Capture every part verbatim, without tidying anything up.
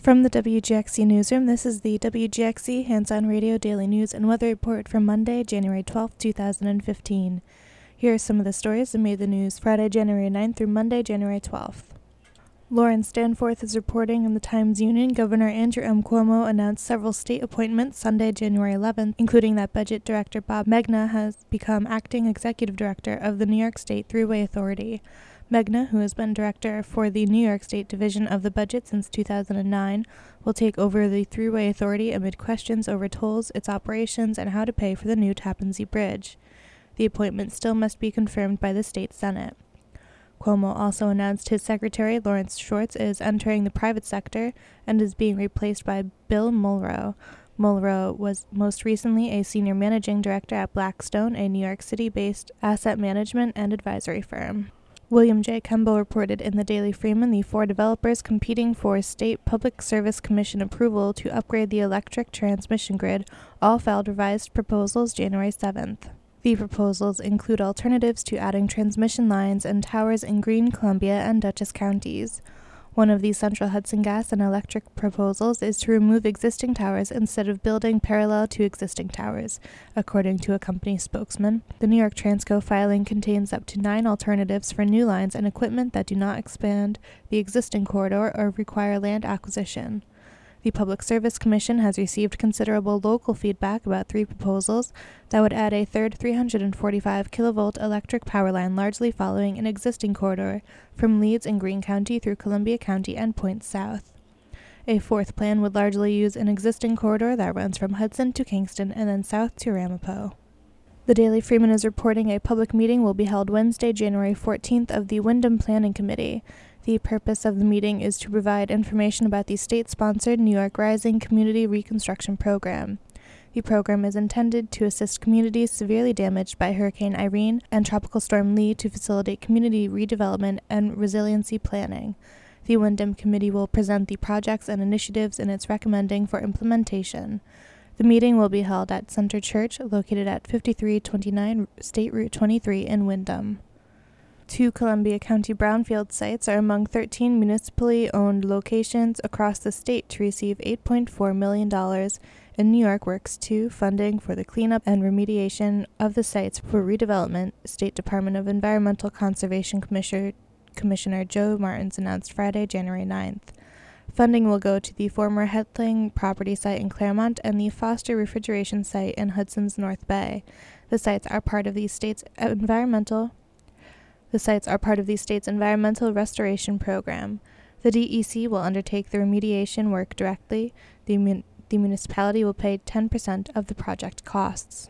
From the W G X C Newsroom, this is the W G X C Hands-On Radio Daily News and Weather Report for Monday, January twelfth, two thousand fifteen. Here are some of the stories that made the news Friday, January ninth through Monday, January twelfth. Lauren Stanforth is reporting in the Times-Union. Governor Andrew M. Cuomo announced several state appointments Sunday, January eleventh, including that Budget Director Bob Megna has become acting executive director of the New York State Thruway Authority. Megna, who has been director for the New York State Division of the Budget since two thousand nine, will take over the Thruway Authority amid questions over tolls, its operations, and how to pay for the new Tappan Zee Bridge. The appointment still must be confirmed by the state Senate. Cuomo also announced his secretary, Lawrence Schwartz, is entering the private sector and is being replaced by Bill Mulrow. Mulrow was most recently a senior managing director at Blackstone, a New York City-based asset management and advisory firm. William J. Kemble reported in the Daily Freeman the four developers competing for State Public Service Commission approval to upgrade the electric transmission grid all filed revised proposals January seventh. The proposals include alternatives to adding transmission lines and towers in Greene, Columbia, and Dutchess counties. One of the Central Hudson Gas and Electric proposals is to remove existing towers instead of building parallel to existing towers, according to a company spokesman. The New York Transco filing contains up to nine alternatives for new lines and equipment that do not expand the existing corridor or require land acquisition. The Public Service Commission has received considerable local feedback about three proposals that would add a third three hundred forty-five kilovolt electric power line largely following an existing corridor from Leeds in Greene County through Columbia County and points south. A fourth plan would largely use an existing corridor that runs from Hudson to Kingston and then south to Ramapo. The Daily Freeman is reporting a public meeting will be held Wednesday, January fourteenth of the Wyndham Planning Committee. The purpose of the meeting is to provide information about the state-sponsored New York Rising Community Reconstruction Program. The program is intended to assist communities severely damaged by Hurricane Irene and Tropical Storm Lee to facilitate community redevelopment and resiliency planning. The Wyndham Committee will present the projects and initiatives in its recommending for implementation. The meeting will be held at Center Church, located at fifty-three twenty-nine State Route twenty-three in Wyndham. Two Columbia County brownfield sites are among thirteen municipally owned locations across the state to receive eight point four million dollars in New York Works two funding for the cleanup and remediation of the sites for redevelopment, State Department of Environmental Conservation Commissioner, Commissioner Joe Martins announced Friday, January ninth. Funding will go to the former Hetling property site in Claremont and the Foster Refrigeration site in Hudson's North Bay. The sites are part of the state's environmental The sites are part of the state's environmental restoration program. The D E C will undertake the remediation work directly. The, mun- the municipality will pay ten percent of the project costs.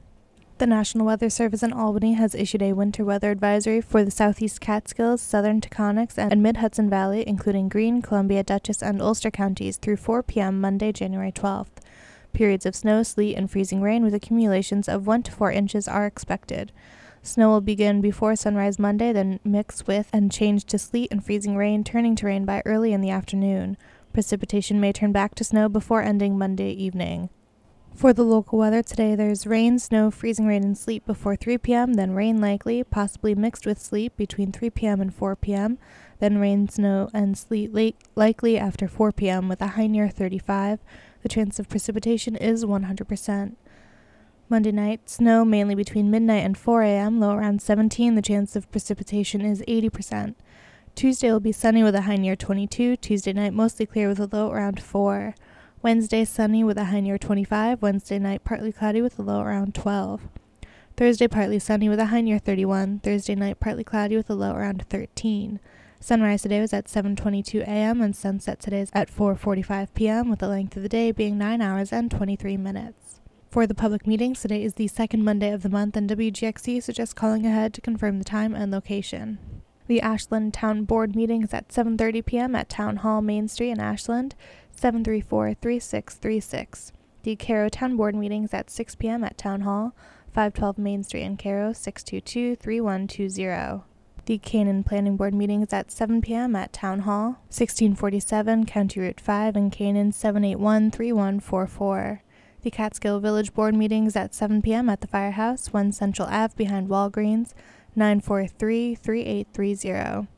The National Weather Service in Albany has issued a winter weather advisory for the southeast Catskills, southern Taconics, and mid-Hudson Valley, including Greene, Columbia, Dutchess, and Ulster counties through four p.m. Monday, January twelfth. Periods of snow, sleet, and freezing rain with accumulations of one to four inches are expected. Snow will begin before sunrise Monday, then mix with and change to sleet and freezing rain, turning to rain by early in the afternoon. Precipitation may turn back to snow before ending Monday evening. For the local weather today, there's rain, snow, freezing rain, and sleet before three p.m., then rain likely, possibly mixed with sleet between three p.m. and four p.m., then rain, snow, and sleet late, likely after four p.m. with a high near thirty-five. The chance of precipitation is one hundred percent. Monday night, snow mainly between midnight and four a.m., low around seventeen. The chance of precipitation is eighty percent. Tuesday will be sunny with a high near twenty-two. Tuesday night, mostly clear with a low around four. Wednesday, sunny with a high near twenty-five. Wednesday night, partly cloudy with a low around twelve. Thursday, partly sunny with a high near thirty-one. Thursday night, partly cloudy with a low around thirteen. Sunrise today was at seven twenty-two a.m. and sunset today is at four forty-five p.m. with the length of the day being nine hours and twenty-three minutes. For the public meetings, today is the second Monday of the month, and W G X C suggests calling ahead to confirm the time and location. The Ashland Town Board meeting is at seven thirty p.m. at Town Hall, Main Street in Ashland, seven three four, three six three six. The Cairo Town Board meeting is at six p.m. at Town Hall, five twelve Main Street in Cairo, six two two, three one two zero. The Canaan Planning Board meeting is at seven p.m. at Town Hall, sixteen forty-seven County Route five in Canaan, seven eight one, three one four four. The Catskill Village Board meetings at seven p.m. at the Firehouse, one Central Avenue behind Walgreens, nine four three, three eight three zero.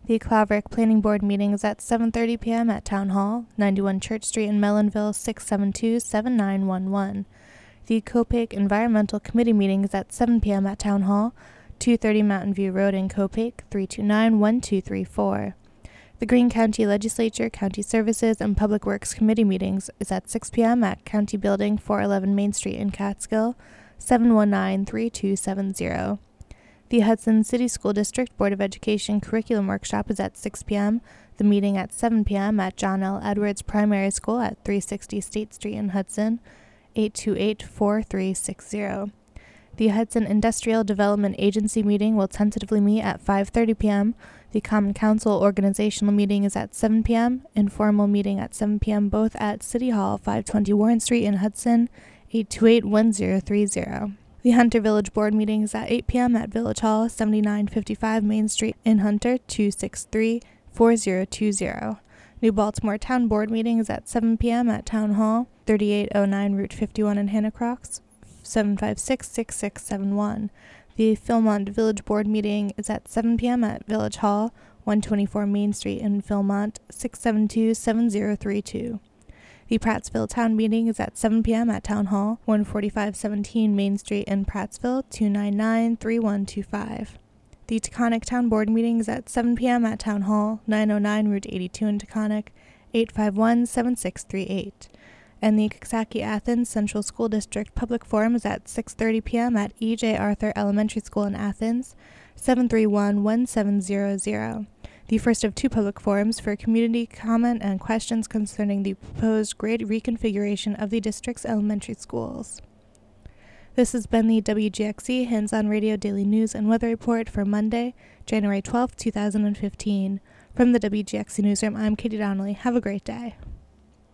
The Claverick Planning Board meeting is at seven thirty p.m. at Town Hall, ninety-one Church Street in Mellonville, six seven two, seven nine one one. The Copake Environmental Committee meeting is at seven p.m. at Town Hall, two thirty Mountain View Road in Copake, three two nine, one two three four. The Greene County Legislature, County Services, and Public Works Committee meetings is at six p.m. at County Building, four eleven Main Street in Catskill, seven one nine, three two seven zero. The Hudson City School District Board of Education Curriculum Workshop is at six p.m., the meeting at seven p.m. at John L. Edwards Primary School at three sixty State Street in Hudson, eight two eight, four three six zero. The Hudson Industrial Development Agency meeting will tentatively meet at five thirty p.m., the Common Council organizational meeting is at seven p.m., informal meeting at seven p.m., both at City Hall, five twenty Warren Street in Hudson, eight two eight, one zero three zero. The Hunter Village Board meeting is at eight p.m. at Village Hall, seventy-nine fifty-five Main Street in Hunter, two six three, four zero two zero. New Baltimore Town Board meeting is at seven p.m. at Town Hall, thirty-eight oh nine Route fifty-one in Hanacrox, seven five six, six six seven one. The Philmont Village Board meeting is at seven p.m. at Village Hall, one twenty-four Main Street in Philmont, six seven two, seven zero three two. The Prattsville Town meeting is at seven p.m. at Town Hall, one forty-five seventeen Main Street in Prattsville, two nine nine, three one two five. The Taconic Town Board meeting is at seven p.m. at Town Hall, nine oh nine Route eighty-two in Taconic, eight five one, seven six three eight. And the Coxsackie-Athens Central School District Public Forum is at six thirty p.m. at E J. Arthur Elementary School in Athens, seven three one, one seven zero zero. The first of two public forums for community comment and questions concerning the proposed grade reconfiguration of the district's elementary schools. This has been the W G X C Hands-On Radio Daily News and Weather Report for Monday, January twelfth, two thousand fifteen. From the W G X C Newsroom, I'm Katie Donnelly. Have a great day.